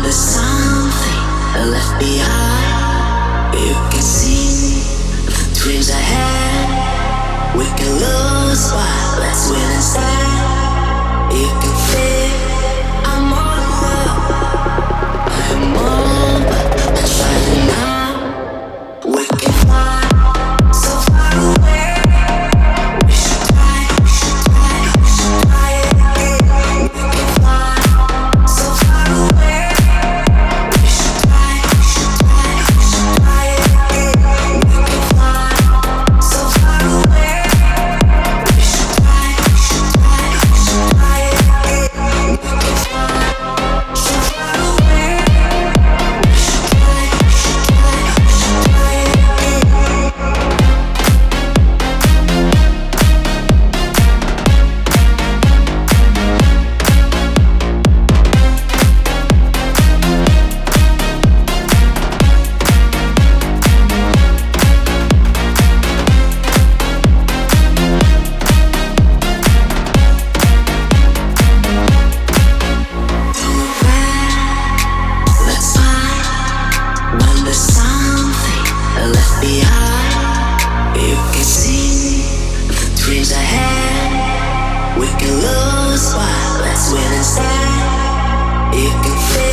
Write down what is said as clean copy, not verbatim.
there's something left behind, you can see the dreams ahead. We can lose, but let's win instead. You can feel I'm all in love. I'm all, but I'm shining now. We can fly so far away. We should try, we should try, we should try it again. We can fly so far away. We should try, we should try, we should try it again. We can fly so far away. We should try, we should try, we should try it again. We can fly so far away. We should try, we should try, we should try it again. Let's find when there's something left behind. You can see the dreams ahead. We can lose, but let's win instead. You can feel